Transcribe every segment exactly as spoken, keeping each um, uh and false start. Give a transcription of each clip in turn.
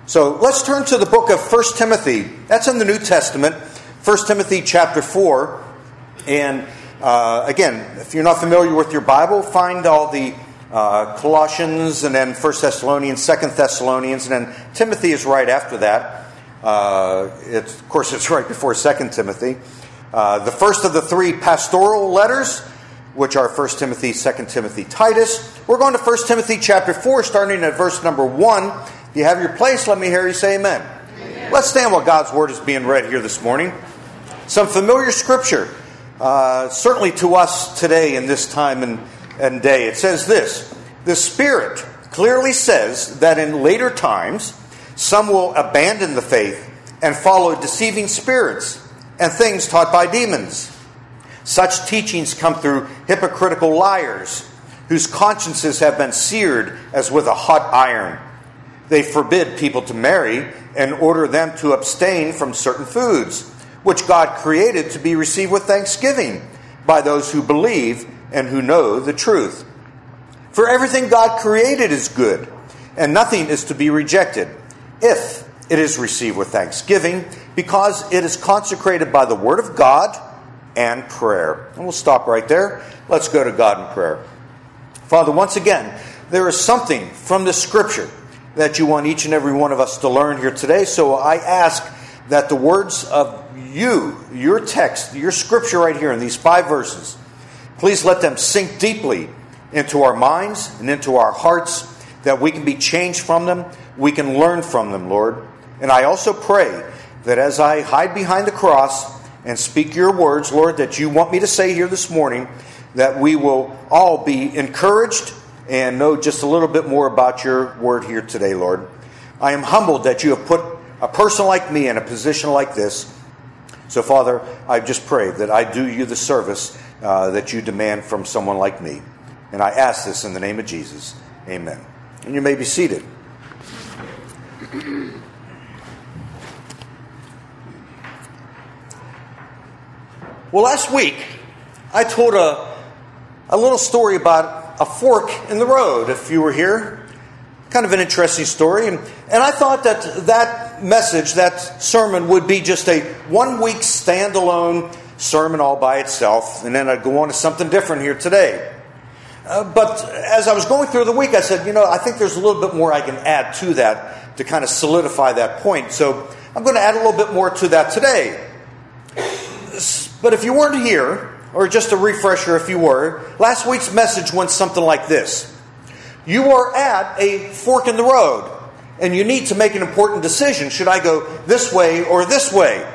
So let's turn to the book of First Timothy. That's in the New Testament, First Timothy chapter four. And uh, again, if you're not familiar with your Bible, find all the uh, Colossians and then First Thessalonians, Second Thessalonians, and then Timothy is right after that. Uh, it's, of course, it's right before Second Timothy. Uh, the first of the three pastoral letters, which are First Timothy, Second Timothy, Titus. We're going to First Timothy chapter four, starting at verse number one. If you have your place, let me hear you say amen. Amen. Let's stand while God's word is being read here this morning. Some familiar scripture, uh, certainly to us today in this time and, and day. It says this: the Spirit clearly says that in later times some will abandon the faith and follow deceiving spirits and things taught by demons. Such teachings come through hypocritical liars, whose consciences have been seared as with a hot iron. They forbid people to marry and order them to abstain from certain foods, which God created to be received with thanksgiving by those who believe and who know the truth. For everything God created is good, and nothing is to be rejected, if it is received with thanksgiving, because it is consecrated by the word of God and prayer. And we'll stop right there. Let's go to God in prayer. Father, once again, there is something from this scripture that you want each and every one of us to learn here today. So I ask that the words of you, your text, your scripture right here in these five verses, please let them sink deeply into our minds and into our hearts, that we can be changed from them, we can learn from them, Lord. And I also pray that as I hide behind the cross and speak your words, Lord, that you want me to say here this morning, that we will all be encouraged and know just a little bit more about your word here today, Lord. I am humbled that you have put a person like me in a position like this. So, Father, I just pray that I do you the service uh, that you demand from someone like me. And I ask this in the name of Jesus. Amen. And you may be seated. Well, last week, I told a, a little story about a fork in the road, if you were here. Kind of an interesting story. And, and I thought that that message, that sermon, would be just a one-week standalone sermon all by itself. And then I'd go on to something different here today. Uh, but as I was going through the week, I said, you know, I think there's a little bit more I can add to that to kind of solidify that point. So I'm going to add a little bit more to that today. But if you weren't here, or just a refresher if you were, last week's message went something like this. You are at a fork in the road, and you need to make an important decision. Should I go this way or this way?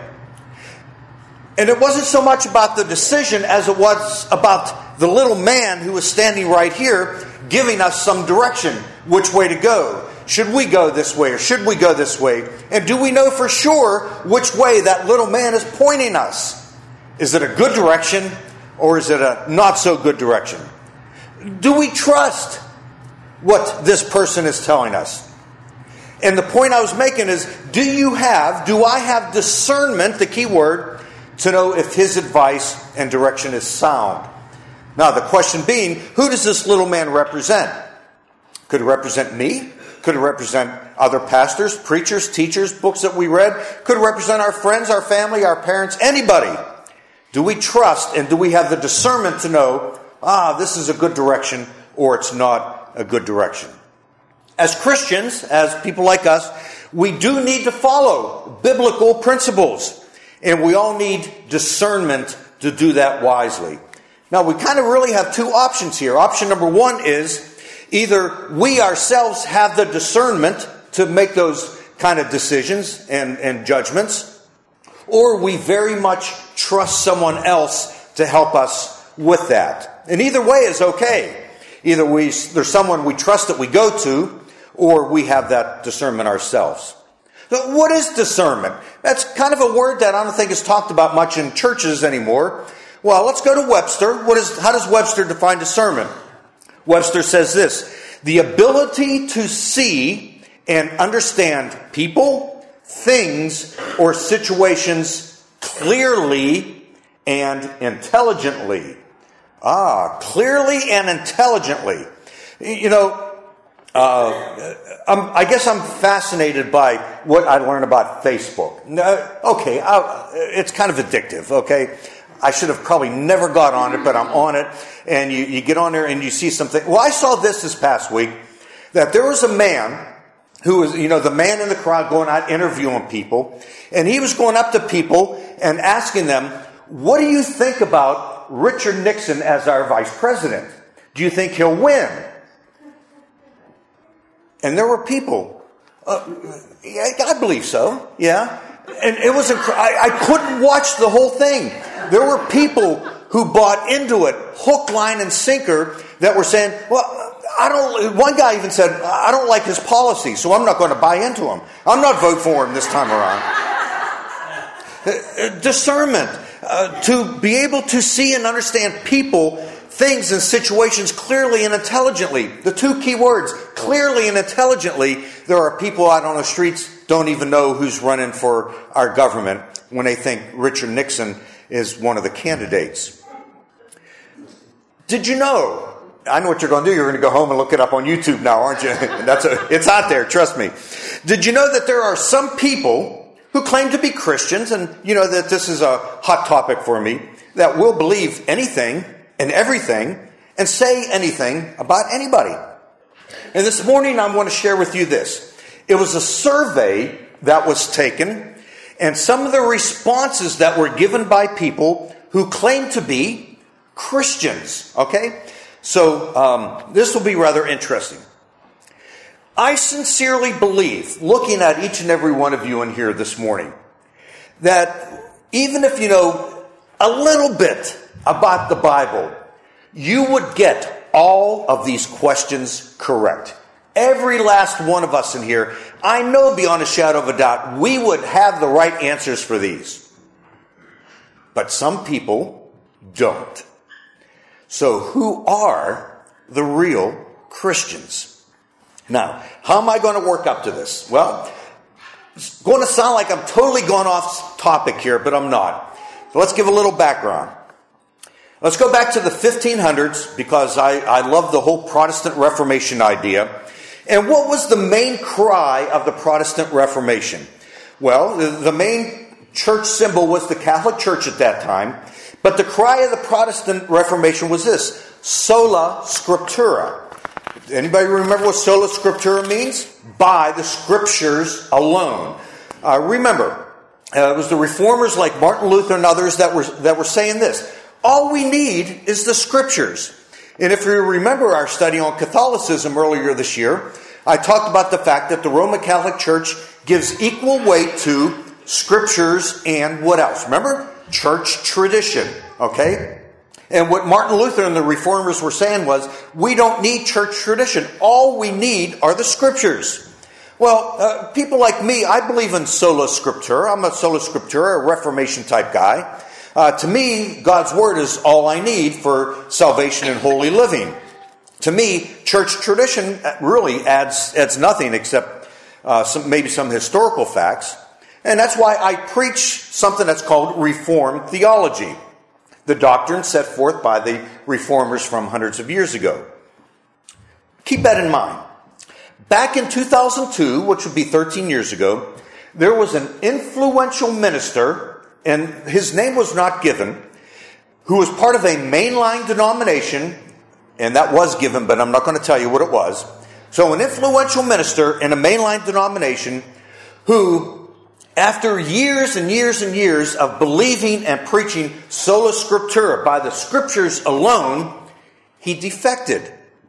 And it wasn't so much about the decision as it was about the little man who was standing right here giving us some direction, which way to go. Should we go this way or should we go this way? And do we know for sure which way that little man is pointing us? Is it a good direction or is it a not so good direction? Do we trust what this person is telling us? And the point I was making is, do you have, do I have discernment, the key word, to know if his advice and direction is sound? Now, the question being, who does this little man represent? Could it represent me? Could it represent other pastors, preachers, teachers, books that we read? Could it represent our friends, our family, our parents, anybody? Do we trust and do we have the discernment to know, ah, this is a good direction or it's not a good direction? As Christians, as people like us, we do need to follow biblical principles. And we all need discernment to do that wisely. Now, we kind of really have two options here. Option number one is either we ourselves have the discernment to make those kind of decisions and, and judgments, or we very much trust someone else to help us with that. And either way is okay. Either we there's someone we trust that we go to, or we have that discernment ourselves. So what is discernment? That's kind of a word that I don't think is talked about much in churches anymore. Well, let's go to Webster. What is, how does Webster define discernment? Webster says this: the ability to see and understand people, things, or situations clearly and intelligently. Ah, clearly and intelligently. You know, Uh, I'm, I guess I'm fascinated by what I learned about Facebook. Uh, okay, I, it's kind of addictive, okay? I should have probably never got on it, but I'm on it. And you, you get on there and you see something. Well, I saw this this past week, that there was a man who was, you know, the man in the crowd going out interviewing people. And he was going up to people and asking them, what do you think about Richard Nixon as our vice president? Do you think he'll win? And there were people, uh, yeah, I believe so, yeah. And it was, inc- I, I couldn't watch the whole thing. There were people who bought into it, hook, line, and sinker, that were saying, well, I don't, one guy even said, I don't like his policy, so I'm not going to buy into him. I'm not voting for him this time around. Discernment, uh, to be able to see and understand people, things and situations clearly and intelligently. The two key words, clearly and intelligently. There are people out on the streets don't even know who's running for our government when they think Richard Nixon is one of the candidates. Did you know? I know what you're going to do. You're going to go home and look it up on YouTube now, aren't you? That's a, it's out there, trust me. Did you know that there are some people who claim to be Christians, and you know that this is a hot topic for me, that will believe anything and everything and say anything about anybody. And this morning I want to share with you this. It was a survey that was taken, and some of the responses that were given by people who claim to be Christians. Okay? So um, this will be rather interesting. I sincerely believe, looking at each and every one of you in here this morning, that even if you know a little bit about the Bible, you would get all of these questions correct. Every last one of us in here, I know beyond a shadow of a doubt, we would have the right answers for these. But some people don't. So who are the real Christians? Now, how am I going to work up to this? Well, it's going to sound like I'm totally gone off topic here, but I'm not. So let's give a little background. Let's go back to the fifteen hundreds, because I, I love the whole Protestant Reformation idea. And what was the main cry of the Protestant Reformation? Well, the, the main church symbol was the Catholic Church at that time. But the cry of the Protestant Reformation was this: sola scriptura. Anybody remember what sola scriptura means? By the scriptures alone. Uh, remember, uh, it was the reformers like Martin Luther and others that were that were saying this: all we need is the scriptures. And if you remember our study on Catholicism earlier this year, I talked about the fact that the Roman Catholic Church gives equal weight to scriptures and what else? Remember? Church tradition. Okay? And what Martin Luther and the reformers were saying was, we don't need church tradition. All we need are the scriptures. Well, uh, people like me, I believe in sola scriptura. I'm a sola scriptura, a Reformation type guy. Uh, to me, God's Word is all I need for salvation and holy living. To me, church tradition really adds adds nothing except uh, some, maybe some historical facts. And that's why I preach something that's called Reformed theology, the doctrine set forth by the reformers from hundreds of years ago. Keep that in mind. Back in two thousand two, which would be thirteen years ago, there was an influential minister, and his name was not given, who was part of a mainline denomination, and that was given, but I'm not going to tell you what it was. So an influential minister in a mainline denomination who, after years and years and years of believing and preaching sola scriptura, by the scriptures alone, he defected.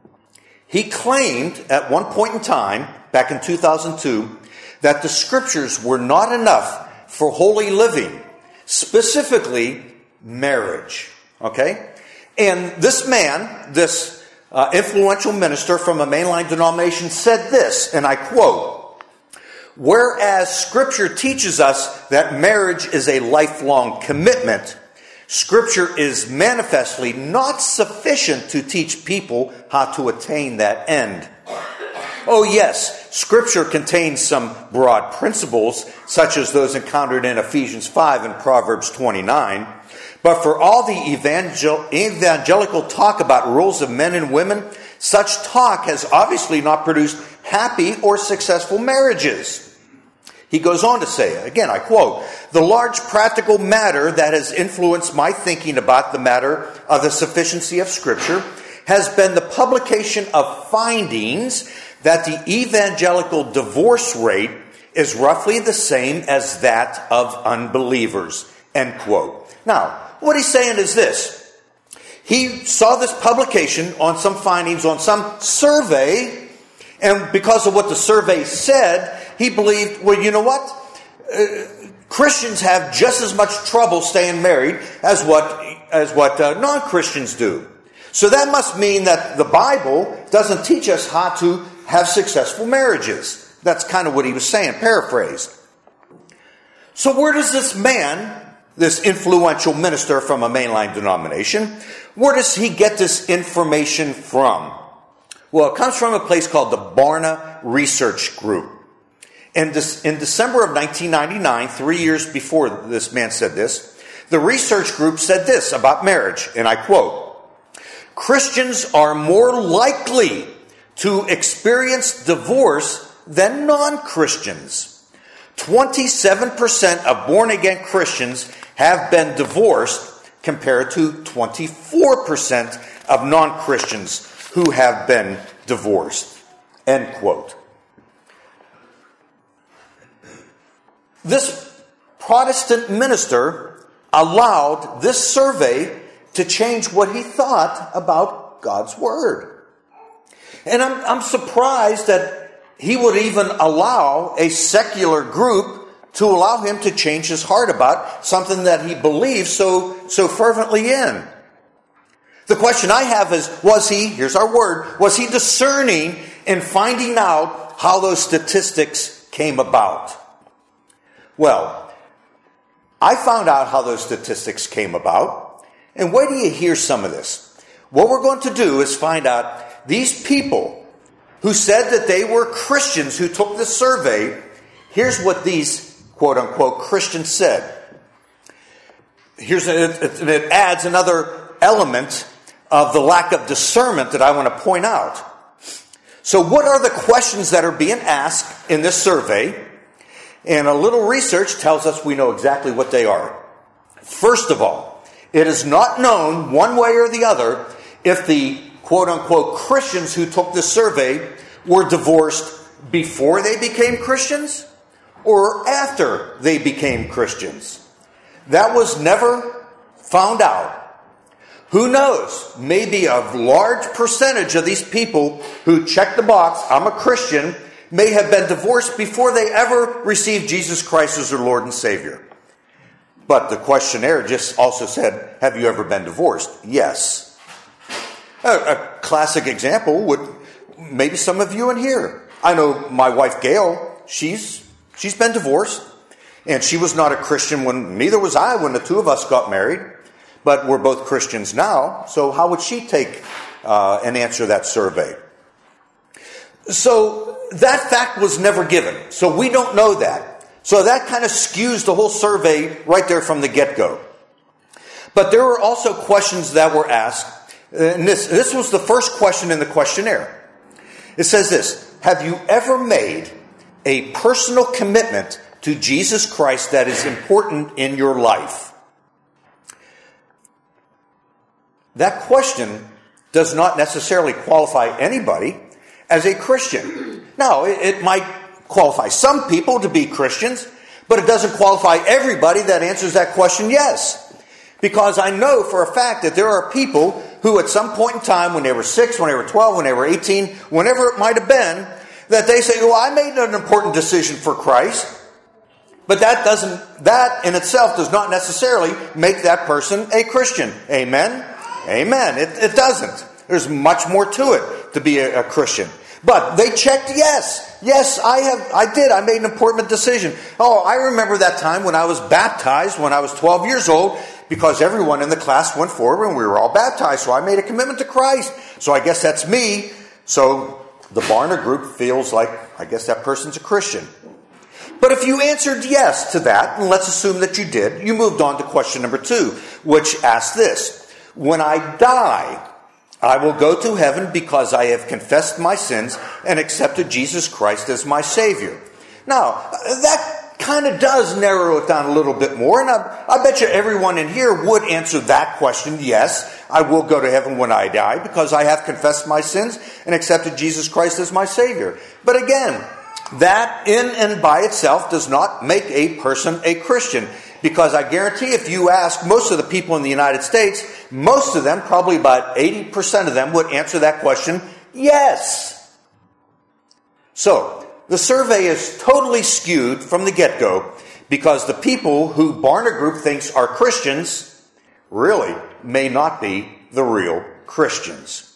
He claimed at one point in time, back in two thousand two, that the scriptures were not enough for holy living, specifically marriage. Okay? And this man, this uh, influential minister from a mainline denomination said this, and I quote, "Whereas Scripture teaches us that marriage is a lifelong commitment, Scripture is manifestly not sufficient to teach people how to attain that end. Oh yes, Scripture contains some broad principles, such as those encountered in Ephesians five and Proverbs twenty-nine, but for all the evangel- evangelical talk about roles of men and women, Such talk has obviously not produced happy or successful marriages. He goes on to say, again, I quote, "The large practical matter that has influenced my thinking about the matter of the sufficiency of Scripture has been the publication of findings that the evangelical divorce rate is roughly the same as that of unbelievers," end quote. Now, what he's saying is this. He saw this publication on some findings on some survey, and because of what the survey said, he believed, well, you know what? Uh, Christians have just as much trouble staying married as what, as what uh, non-Christians do. So that must mean that the Bible doesn't teach us how to have successful marriages. That's kind of what he was saying, paraphrased. So where does this man, this influential minister from a mainline denomination, where does he get this information from? Well, it comes from a place called the Barna Research Group. And this, in December of nineteen ninety-nine, three years before this man said this, the research group said this about marriage, and I quote, "Christians are more likely to experience divorce than non-Christians. twenty-seven percent of born-again Christians have been divorced compared to twenty-four percent of non-Christians who have been divorced," end quote. This Protestant minister allowed this survey to change what he thought about God's Word. And I'm, I'm surprised that he would even allow a secular group to allow him to change his heart about something that he believes so, so fervently in. The question I have is, was he, here's our word, was he discerning in finding out how those statistics came about? Well, I found out how those statistics came about, and wait till you hear some of this. What we're going to do is find out these people who said that they were Christians who took this survey, here's what these quote-unquote Christians said. Here's it, it, it adds another element of the lack of discernment that I want to point out. So what are the questions that are being asked in this survey? And a little research tells us we know exactly what they are. First of all, it is not known one way or the other if the quote-unquote Christians who took this survey were divorced before they became Christians or after they became Christians. That was never found out. Who knows? Maybe a large percentage of these people who checked the box, I'm a Christian, may have been divorced before they ever received Jesus Christ as their Lord and Savior. But the questionnaire just also said, have you ever been divorced? Yes. A, a classic example would, maybe some of you in here. I know my wife Gail, she's she's been divorced. And she was not a Christian when, neither was I when the two of us got married. But we're both Christians now, so how would she take uh, and answer that survey? So that fact was never given. So we don't know that. So that kind of skews the whole survey right there from the get-go. But there were also questions that were asked. And this, this was the first question in the questionnaire. It says this: have you ever made a personal commitment to Jesus Christ that is important in your life? That question does not necessarily qualify anybody as a Christian. Now, it, it might qualify some people to be Christians, but it doesn't qualify everybody that answers that question yes. Because I know for a fact that there are people who at some point in time, when they were six, when they were twelve, when they were eighteen, whenever it might have been, that they say, well, I made an important decision for Christ. But that doesn't, that in itself does not necessarily make that person a Christian. Amen? Amen. It, it doesn't. There's much more to it to be a, a Christian. But they checked yes. Yes, I have. I did. I made an important decision. Oh, I remember that time when I was baptized when I was twelve years old, because everyone in the class went forward and we were all baptized. So I made a commitment to Christ. So I guess that's me. So the Barna group feels like, I guess that person's a Christian. But if you answered yes to that, and let's assume that you did, you moved on to question number two, which asks this: when I die, I will go to heaven because I have confessed my sins and accepted Jesus Christ as my Savior. Now, that kind of does narrow it down a little bit more, and I, I bet you everyone in here would answer that question. Yes, I will go to heaven when I die because I have confessed my sins and accepted Jesus Christ as my Savior. But again, that in and by itself does not make a person a Christian. Because I guarantee if you ask most of the people in the United States, most of them, probably about eighty percent of them, would answer that question, yes. So, the survey is totally skewed from the get-go because the people who Barna Group thinks are Christians really may not be the real Christians.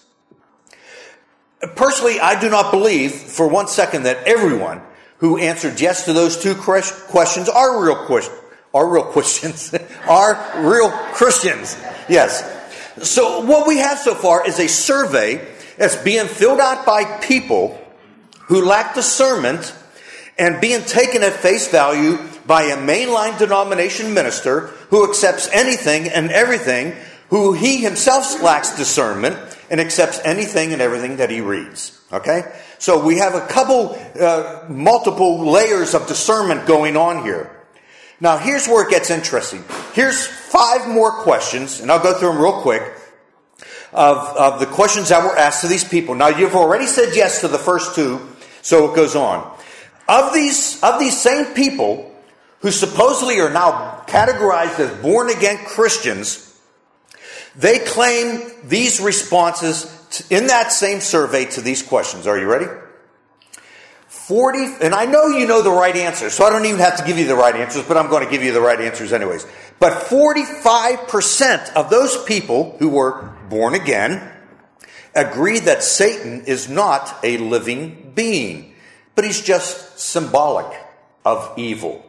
Personally, I do not believe for one second that everyone who answered yes to those two questions are real Christians. Are real Christians. Are real Christians. Yes. So what we have so far is a survey that's being filled out by people who lack discernment and being taken at face value by a mainline denomination minister who accepts anything and everything, who he himself lacks discernment and accepts anything and everything that he reads. Okay? So we have a couple, uh, multiple layers of discernment going on here. Now, here's where it gets interesting. Here's five more questions, and I'll go through them real quick, of, of the questions that were asked to these people. Now, you've already said yes to the first two, so it goes on. Of these, of these same people who supposedly are now categorized as born-again Christians, they claim these responses to, in that same survey to these questions. Are you ready? forty, and I know you know the right answers, so I don't even have to give you the right answers, but I'm going to give you the right answers anyways. But forty-five percent of those people who were born again agree that Satan is not a living being, but he's just symbolic of evil.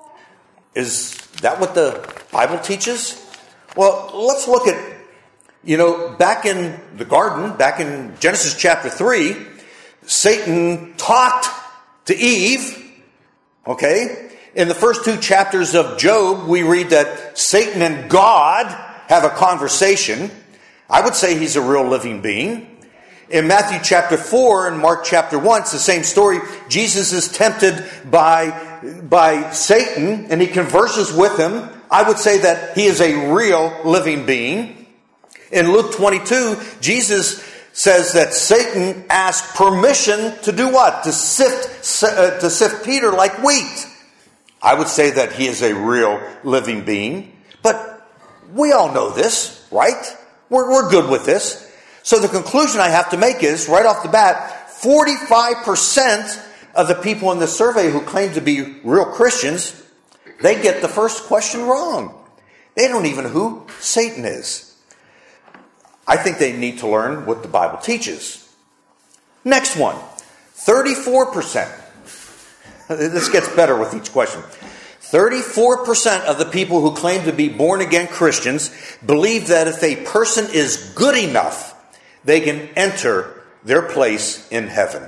Is that what the Bible teaches? Well, let's look at, you know, back in the garden, back in Genesis chapter three, Satan talked to Eve, okay? In the first two chapters of Job, we read that Satan and God have a conversation. I would say he's a real living being. In Matthew chapter four and Mark chapter one, it's the same story. Jesus is tempted by, by Satan, and he converses with him. I would say that he is a real living being. In Luke twenty-two, Jesus says that Satan asked permission to do what? To sift, uh, to sift Peter like wheat. I would say that he is a real living being. But we all know this, right? We're, we're good with this. So the conclusion I have to make is, right off the bat, forty-five percent of the people in the survey who claim to be real Christians, they get the first question wrong. They don't even know who Satan is. I think they need to learn what the Bible teaches. Next one, thirty-four percent. This gets better with each question. thirty-four percent of the people who claim to be born-again Christians believe that if a person is good enough, they can enter their place in heaven.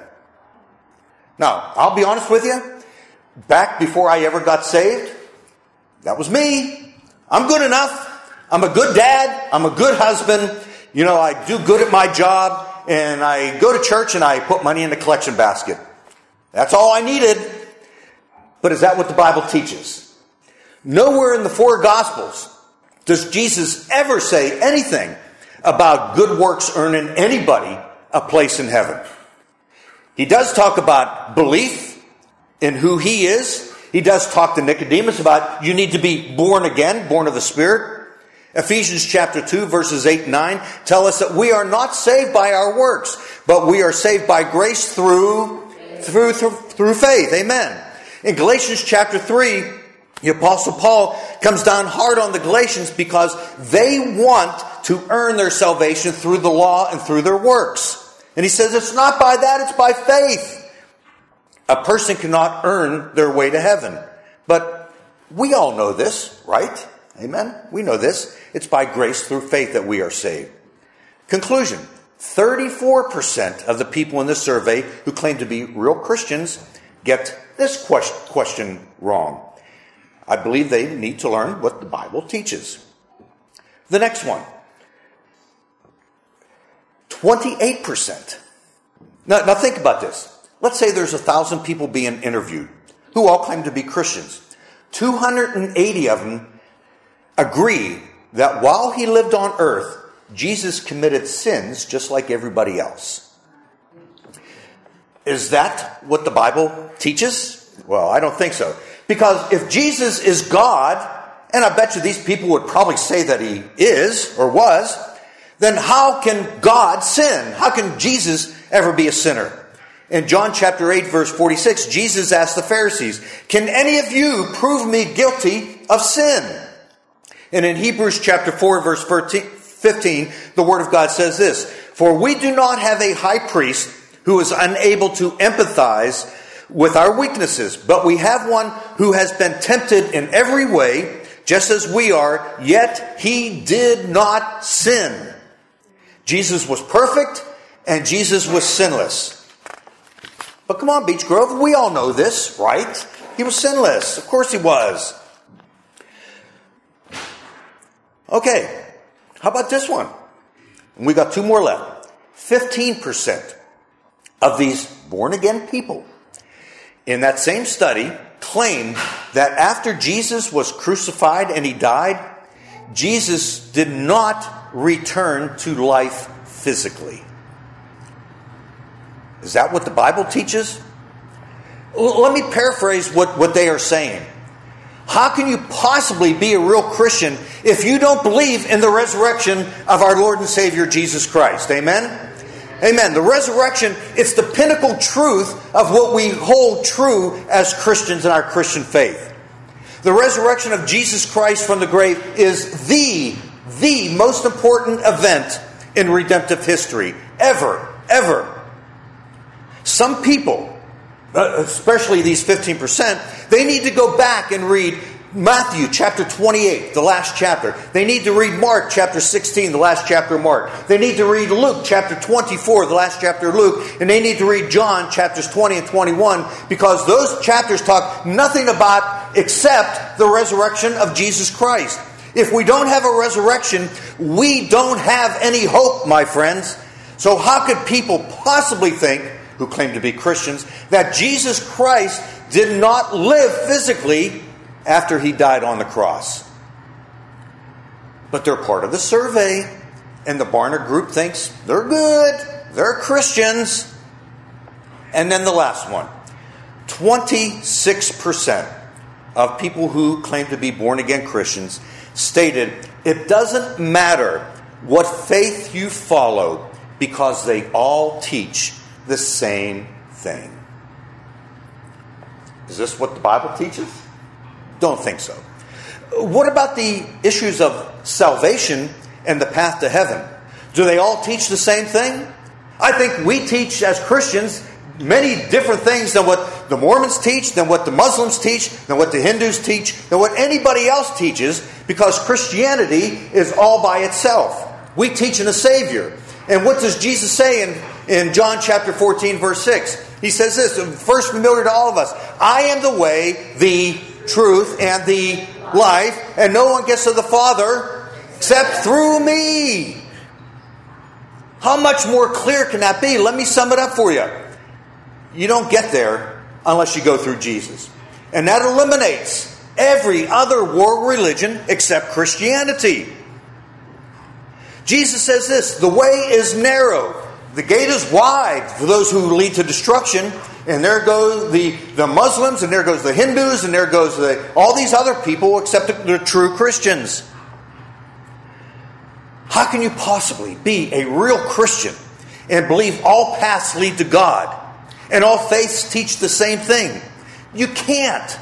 Now, I'll be honest with you. Back before I ever got saved, that was me. I'm good enough. I'm a good dad. I'm a good husband. You know, I do good at my job, and I go to church and I put money in the collection basket. That's all I needed. But is that what the Bible teaches? Nowhere in the four Gospels does Jesus ever say anything about good works earning anybody a place in heaven. He does talk about belief in who he is. He does talk to Nicodemus about you need to be born again, born of the Spirit. Ephesians chapter two, verses eight and nine tell us that we are not saved by our works, but we are saved by grace through, through, through, through faith. Amen. In Galatians chapter three, the Apostle Paul comes down hard on the Galatians because they want to earn their salvation through the law and through their works. And he says it's not by that, it's by faith. A person cannot earn their way to heaven. But we all know this, right? Amen? We know this. It's by grace through faith that we are saved. Conclusion. thirty-four percent of the people in this survey who claim to be real Christians get this question wrong. I believe they need to learn what the Bible teaches. The next one. twenty-eight percent. Now, now think about this. Let's say there's a thousand people being interviewed who all claim to be Christians. two hundred eighty of them agree that while he lived on earth, Jesus committed sins just like everybody else. Is that what the Bible teaches? Well, I don't think so. Because if Jesus is God, and I bet you these people would probably say that he is or was, then how can God sin? How can Jesus ever be a sinner? In John chapter eight, verse forty-six, Jesus asked the Pharisees, "Can any of you prove me guilty of sin?" And in Hebrews chapter four, verse fifteen, the Word of God says this, "For we do not have a high priest who is unable to empathize with our weaknesses, but we have one who has been tempted in every way, just as we are, yet he did not sin." Jesus was perfect, and Jesus was sinless. But come on, Beech Grove, we all know this, right? He was sinless. Of course he was. Okay, how about this one? We got two more left. fifteen percent of these born-again people in that same study claimed that after Jesus was crucified and he died, Jesus did not return to life physically. Is that what the Bible teaches? L- let me paraphrase what, what they are saying. How can you possibly be a real Christian if you don't believe in the resurrection of our Lord and Savior Jesus Christ? Amen? Amen. The resurrection, it's the pinnacle truth of what we hold true as Christians in our Christian faith. The resurrection of Jesus Christ from the grave is the, the most important event in redemptive history. Ever, ever. Some people, especially these fifteen percent, they need to go back and read Matthew chapter twenty-eight, the last chapter. They need to read Mark chapter sixteen, the last chapter of Mark. They need to read Luke chapter twenty-four, the last chapter of Luke. And they need to read John chapters twenty and twenty-one, because those chapters talk nothing about except the resurrection of Jesus Christ. If we don't have a resurrection, we don't have any hope, my friends. So how could people possibly think, who claim to be Christians, that Jesus Christ did not live physically after he died on the cross? But they're part of the survey, and the Barna group thinks they're good, they're Christians. And then the last one, twenty-six percent of people who claim to be born-again Christians stated it doesn't matter what faith you follow because they all teach the same thing. Is this what the Bible teaches? Don't think so. What about the issues of salvation and the path to heaven? Do they all teach the same thing? I think we teach as Christians many different things than what the Mormons teach, than what the Muslims teach, than what the Hindus teach, than what anybody else teaches, because Christianity is all by itself. We teach in a Savior. And what does Jesus say in, in John chapter fourteen, verse six? He says this, first familiar to all of us. "I am the way, the truth, and the life, and no one gets to the Father except through me." How much more clear can that be? Let me sum it up for you. You don't get there unless you go through Jesus. And that eliminates every other world religion except Christianity. Jesus says this, "The way is narrow, the gate is wide for those who lead to destruction, and there go the, the Muslims, and there goes the Hindus, and there goes the, all these other people except the, the true Christians." How can you possibly be a real Christian and believe all paths lead to God and all faiths teach the same thing? You can't.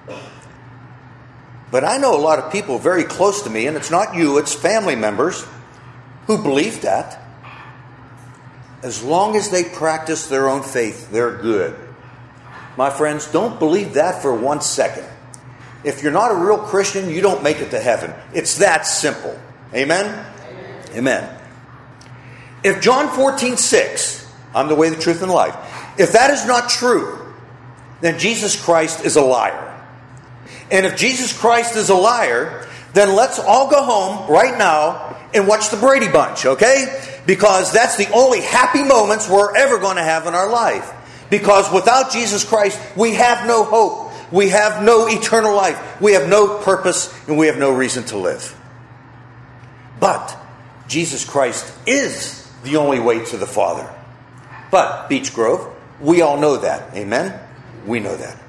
But I know a lot of people very close to me, and it's not you, it's family members, who believe that. As long as they practice their own faith, they're good. My friends, don't believe that for one second. If you're not a real Christian, you don't make it to heaven. It's that simple. Amen? Amen. Amen. If John fourteen six, I'm the way, the truth, and the life, if that is not true, then Jesus Christ is a liar. And if Jesus Christ is a liar, then let's all go home right now and watch the Brady Bunch, okay? Because that's the only happy moments we're ever going to have in our life. Because without Jesus Christ, we have no hope. We have no eternal life. We have no purpose, and we have no reason to live. But Jesus Christ is the only way to the Father. But, Beech Grove, we all know that. Amen? We know that.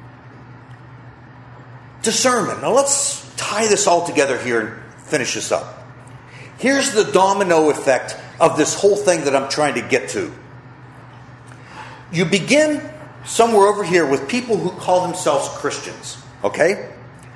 Discernment. Now let's tie this all together here and finish this up. Here's the domino effect of this whole thing that I'm trying to get to. You begin somewhere over here with people who call themselves Christians, okay?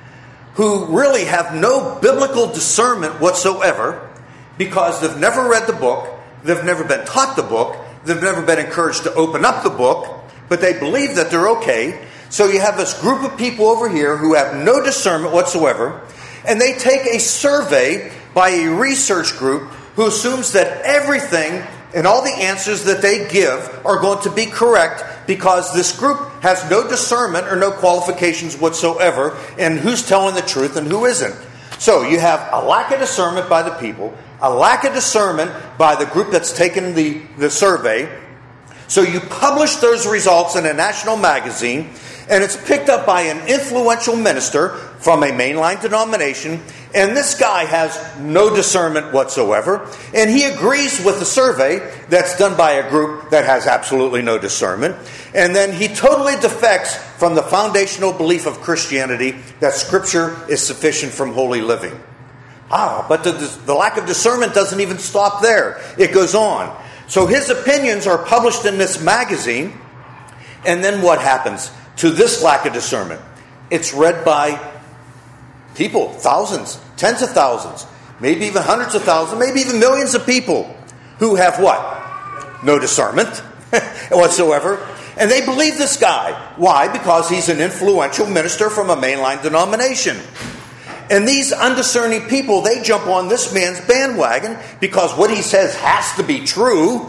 Who really have no biblical discernment whatsoever because they've never read the book, they've never been taught the book, they've never been encouraged to open up the book, but they believe that they're okay. So you have this group of people over here who have no discernment whatsoever, and they take a survey by a research group who assumes that everything and all the answers that they give are going to be correct because this group has no discernment or no qualifications whatsoever in who's telling the truth and who isn't. So you have a lack of discernment by the people, a lack of discernment by the group that's taken the, the survey. So you publish those results in a national magazine, and it's picked up by an influential minister from a mainline denomination, and this guy has no discernment whatsoever, and he agrees with the survey that's done by a group that has absolutely no discernment, and then he totally defects from the foundational belief of Christianity that Scripture is sufficient from holy living. Ah, but the, the lack of discernment doesn't even stop there. It goes on. So his opinions are published in this magazine, and then what happens to this lack of discernment? It's read by people, thousands, tens of thousands, maybe even hundreds of thousands, maybe even millions of people who have what? No discernment whatsoever. And they believe this guy. Why? Because he's an influential minister from a mainline denomination. And these undiscerning people, they jump on this man's bandwagon because what he says has to be true.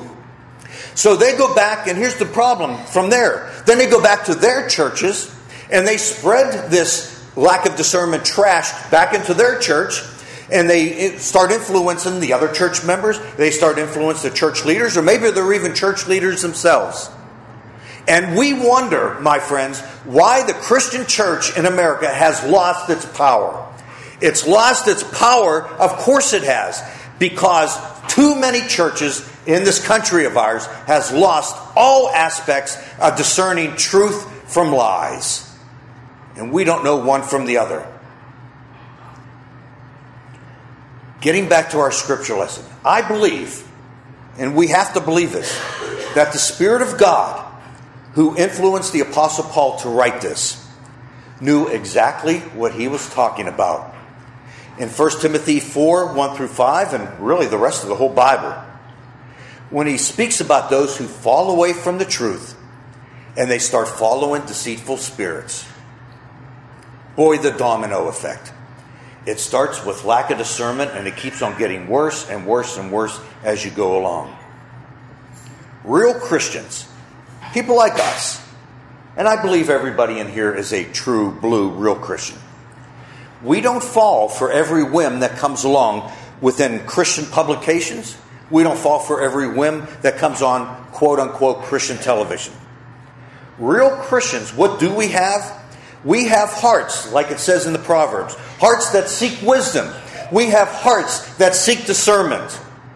So they go back, and here's the problem from there. Then they go back to their churches, and they spread this lack of discernment trash back into their church, and they start influencing the other church members. They start influencing the church leaders, or maybe they're even church leaders themselves. And we wonder, my friends, why the Christian church in America has lost its power. It's lost its power, of course it has, because too many churches in this country of ours has lost all aspects of discerning truth from lies. And we don't know one from the other. Getting back to our scripture lesson, I believe, and we have to believe this, that the Spirit of God, who influenced the Apostle Paul to write this, knew exactly what he was talking about. In First Timothy four, one through five, and really the rest of the whole Bible, when he speaks about those who fall away from the truth and they start following deceitful spirits. Boy, the domino effect. It starts with lack of discernment, and it keeps on getting worse and worse and worse as you go along. Real Christians, people like us, and I believe everybody in here is a true, blue, real Christian. We don't fall for every whim that comes along within Christian publications. We don't fall for every whim that comes on quote-unquote Christian television. Real Christians, what do we have? We have hearts, like it says in the Proverbs, hearts that seek wisdom. We have hearts that seek discernment.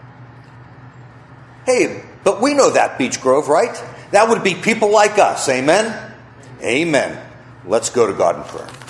Hey, but we know that, Beech Grove, right? That would be people like us. Amen? Amen. Let's go to God in prayer.